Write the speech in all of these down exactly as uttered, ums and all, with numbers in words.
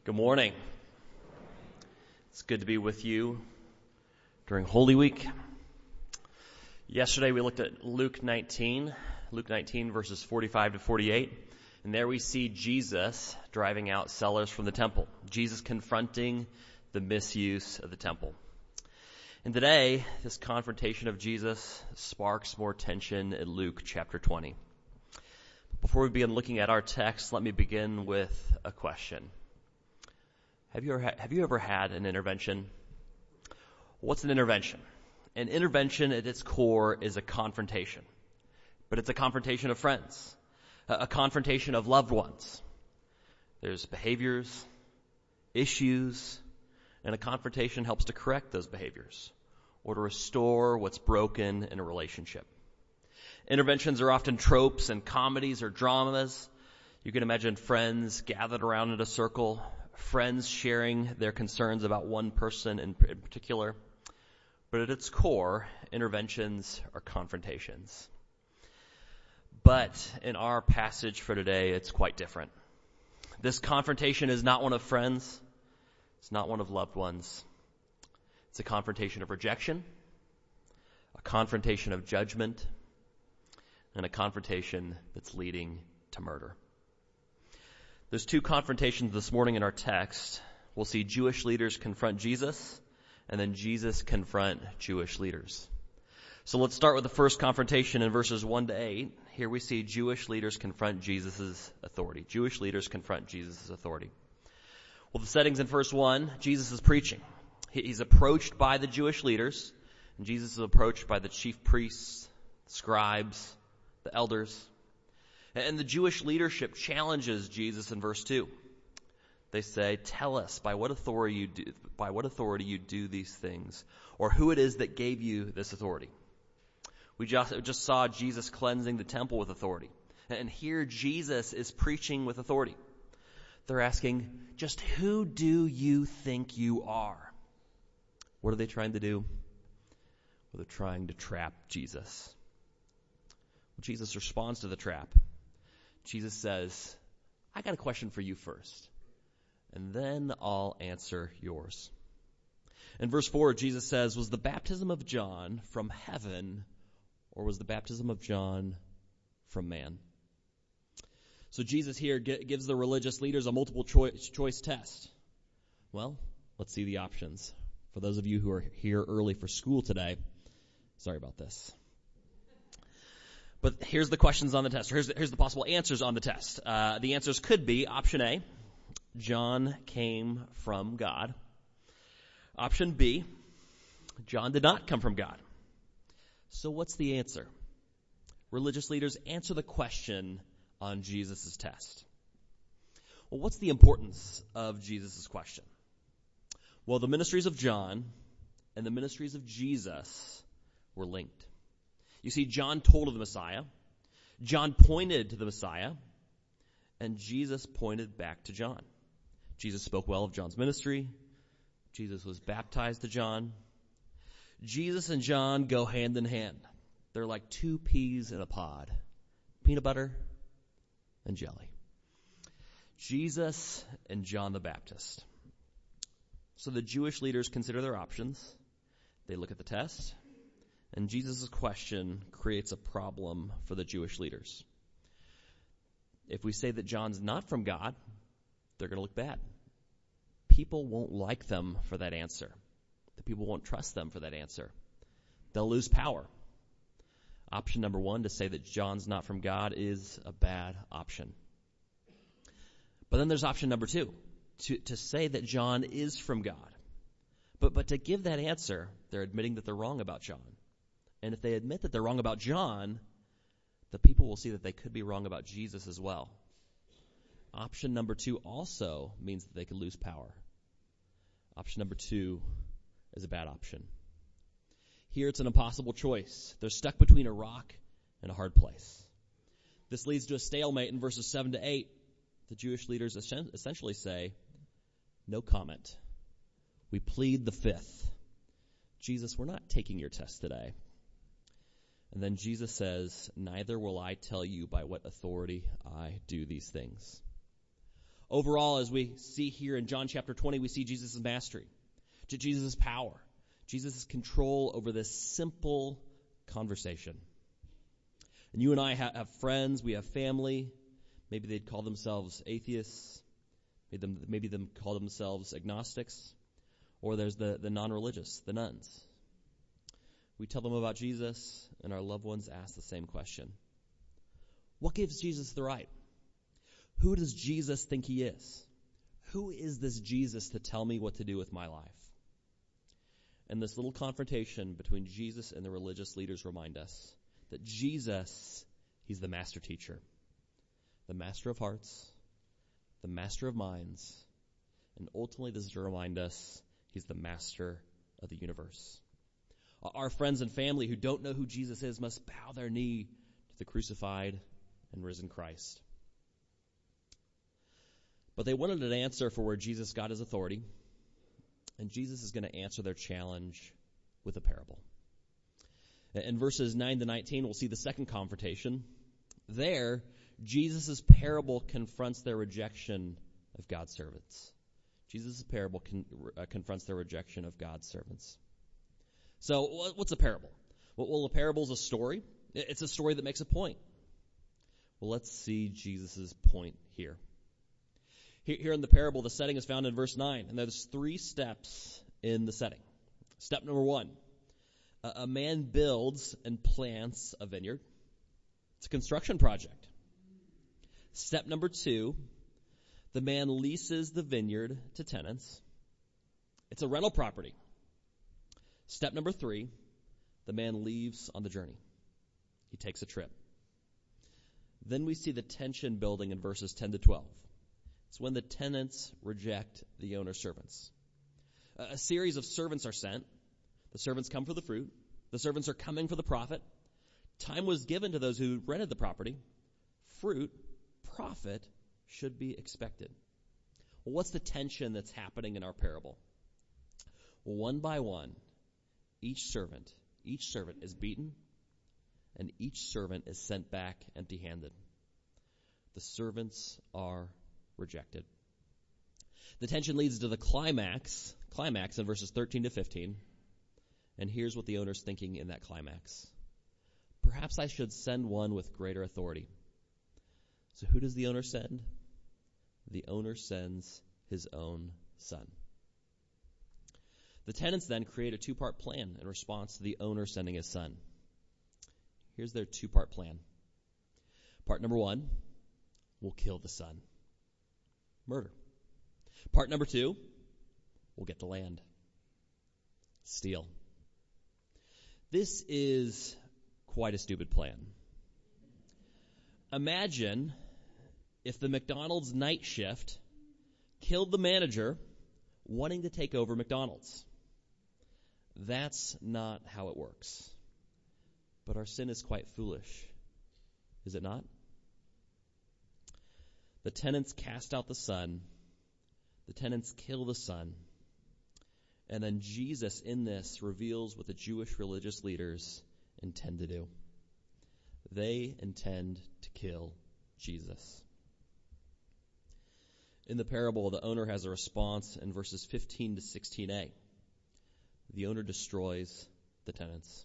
Good morning. It's good to be with you during Holy Week. Yesterday we looked at Luke nineteen, Luke nineteen verses forty-five to forty-eight, and there we see Jesus driving out sellers from the temple. Jesus confronting the misuse of the temple. And today, this confrontation of Jesus sparks more tension in Luke chapter twenty. Before we begin looking at our text, let me begin with a question. Have you, ever, have you ever had an intervention? What's an intervention? An intervention at its core is a confrontation. But it's a confrontation of friends. A, a confrontation of loved ones. There's behaviors, issues, and a confrontation helps to correct those behaviors or to restore what's broken in a relationship. Interventions are often tropes in comedies or dramas. You can imagine friends gathered around in a circle, friends sharing their concerns about one person in particular. But at its core, interventions are confrontations. But in our passage for today, it's quite different. This confrontation is not one of friends. It's not one of loved ones. It's a confrontation of rejection, a confrontation of judgment, and a confrontation that's leading to murder. There's two confrontations this morning in our text. We'll see Jewish leaders confront Jesus, and then Jesus confront Jewish leaders. So let's start with the first confrontation in verses one to eight. Here we see Jewish leaders confront Jesus' authority. Jewish leaders confront Jesus' authority. Well, the setting's in verse one. Jesus is preaching. He's approached by the Jewish leaders, and Jesus is approached by the chief priests, scribes, the elders. And the Jewish leadership challenges Jesus in verse two. They say, tell us by what authority you do, by what authority you do these things, or who it is that gave you this authority. We just, just saw Jesus cleansing the temple with authority. And here Jesus is preaching with authority. They're asking, just who do you think you are? What are they trying to do? Well, they're trying to trap Jesus. Jesus responds to the trap. Jesus says, I got a question for you first, and then I'll answer yours. In verse four, Jesus says, was the baptism of John from heaven, or was the baptism of John from man? So Jesus here gives the religious leaders a multiple choice, choice test. Well, let's see the options. For those of you who are here early for school today, sorry about this. But here's the questions on the test. Here's the, here's the possible answers on the test. Uh, the answers could be option A, John came from God. Option B, John did not come from God. So what's the answer? Religious leaders, answer the question on Jesus' test. Well, what's the importance of Jesus' question? Well, the ministries of John and the ministries of Jesus were linked. You see, John told of the Messiah, John pointed to the Messiah, and Jesus pointed back to John. Jesus spoke well of John's ministry. Jesus was baptized to John. Jesus and John go hand in hand. They're like two peas in a pod, peanut butter and jelly. Jesus and John the Baptist. So the Jewish leaders consider their options. They look at the test. And Jesus' question creates a problem for the Jewish leaders. If we say that John's not from God, they're going to look bad. People won't like them for that answer. The people won't trust them for that answer. They'll lose power. Option number one, to say that John's not from God, is a bad option. But then there's option number two, to, to say that John is from God. But, but to give that answer, they're admitting that they're wrong about John. And if they admit that they're wrong about John, the people will see that they could be wrong about Jesus as well. Option number two also means that they could lose power. Option number two is a bad option. Here it's an impossible choice. They're stuck between a rock and a hard place. This leads to a stalemate in verses seven to eight. The Jewish leaders essentially say, no comment. We plead the fifth. Jesus, we're not taking your test today. And then Jesus says, neither will I tell you by what authority I do these things. Overall, as we see here in John chapter twenty, we see Jesus' mastery, Jesus' power, Jesus' control over this simple conversation. And you and I have friends, we have family. Maybe they'd call themselves atheists. Maybe them, maybe them call themselves agnostics. Or there's the, the non-religious, the nuns. We tell them about Jesus, and our loved ones ask the same question. What gives Jesus the right? Who does Jesus think he is? Who is this Jesus to tell me what to do with my life? And this little confrontation between Jesus and the religious leaders remind us that Jesus, he's the master teacher, the master of hearts, the master of minds, and ultimately this is to remind us he's the master of the universe. Our friends and family who don't know who Jesus is must bow their knee to the crucified and risen Christ. But they wanted an answer for where Jesus got his authority, and Jesus is going to answer their challenge with a parable. In verses nine to nineteen, we'll see the second confrontation. There, Jesus' parable confronts their rejection of God's servants. Jesus' parable con- uh, confronts their rejection of God's servants. So, what's a parable? Well, a parable is a story. It's a story that makes a point. Well, let's see Jesus' point here. Here in the parable, the setting is found in verse nine, and there's three steps in the setting. Step number one, a man builds and plants a vineyard. It's a construction project. Step number two, the man leases the vineyard to tenants. It's a rental property. Step number three, the man leaves on the journey. He takes a trip. Then we see the tension building in verses ten to twelve. It's when the tenants reject the owner's servants. A series of servants are sent. The servants come for the fruit. The servants are coming for the profit. Time was given to those who rented the property. Fruit, profit, should be expected. Well, what's the tension that's happening in our parable? Well, one by one, each servant, each servant is beaten, and each servant is sent back empty-handed. The servants are rejected. The tension leads to the climax, climax in verses thirteen to fifteen. And here's what the owner's thinking in that climax. Perhaps I should send one with greater authority. So who does the owner send? The owner sends his own son. The tenants then create a two-part plan in response to the owner sending his son. Here's their two-part plan. Part number one, we'll kill the son. Murder. Part number two, we'll get the land. Steal. This is quite a stupid plan. Imagine if the McDonald's night shift killed the manager wanting to take over McDonald's. That's not how it works. But our sin is quite foolish, is it not? The tenants cast out the son. The tenants kill the son. And then Jesus in this reveals what the Jewish religious leaders intend to do. They intend to kill Jesus. In the parable, the owner has a response in verses fifteen to sixteen a. The owner destroys the tenants.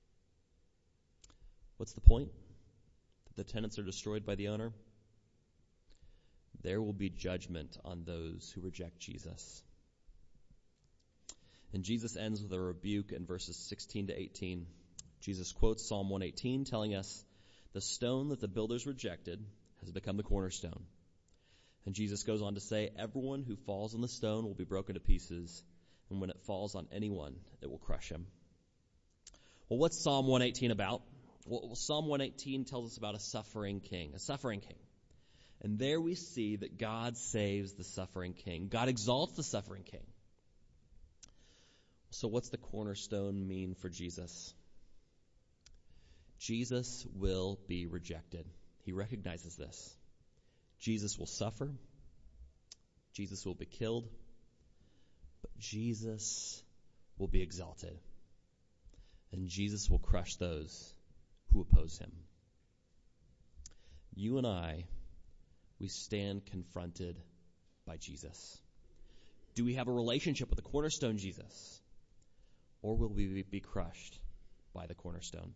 What's the point? That the tenants are destroyed by the owner? There will be judgment on those who reject Jesus. And Jesus ends with a rebuke in verses sixteen to eighteen. Jesus quotes Psalm one eighteen, telling us, "The stone that the builders rejected has become the cornerstone." And Jesus goes on to say, "Everyone who falls on the stone will be broken to pieces, and when it falls on anyone, it will crush him." Well, what's Psalm one eighteen about? Well, Psalm one eighteen tells us about a suffering king, a suffering king. And there we see that God saves the suffering king. God exalts the suffering king. So what's the cornerstone mean for Jesus? Jesus will be rejected. He recognizes this. Jesus will suffer. Jesus will be killed. But Jesus will be exalted. And Jesus will crush those who oppose him. You and I, we stand confronted by Jesus? Do we have a relationship with the cornerstone, Jesus? Or will we be crushed by the cornerstone?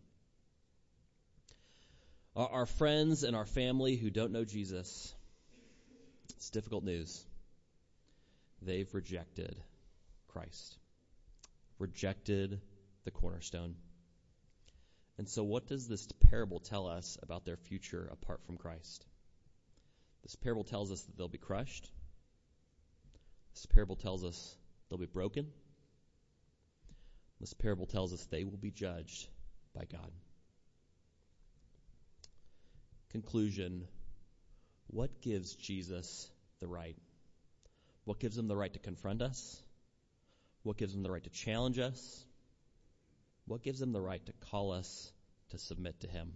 Our, our friends and our family who don't know Jesus, it's difficult news. They've rejected Christ, rejected the cornerstone. And so what does this parable tell us about their future apart from Christ? This parable tells us that they'll be crushed. This parable tells us they'll be broken. This parable tells us they will be judged by God. Conclusion, what gives Jesus the right? What gives him the right to confront us? What gives him the right to challenge us? What gives him the right to call us to submit to him?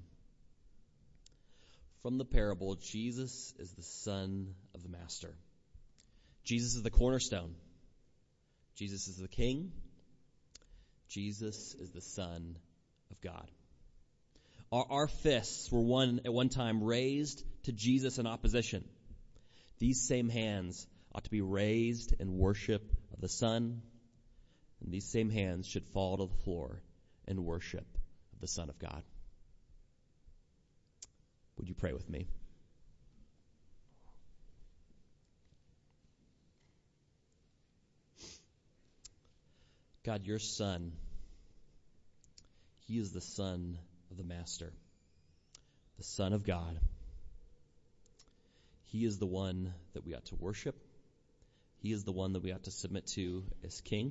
From the parable, Jesus is the Son of the Master. Jesus is the cornerstone. Jesus is the King. Jesus is the Son of God. Our, our fists were one at one time raised to Jesus in opposition. These same hands ought to be raised in worship of the Son, and these same hands should fall to the floor in worship of the Son of God. Would you pray with me? God, your Son, he is the Son of the Master, the Son of God. He is the one that we ought to worship. He is the one that we ought to submit to as King.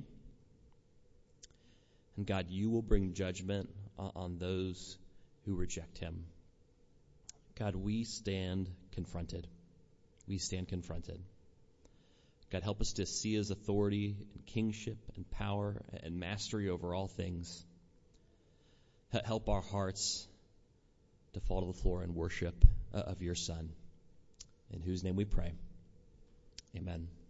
And God, you will bring judgment on those who reject him. God, we stand confronted. We stand confronted. God, help us to see his authority and kingship and power and mastery over all things. Help our hearts to fall to the floor in worship of your Son, in whose name we pray. Amen.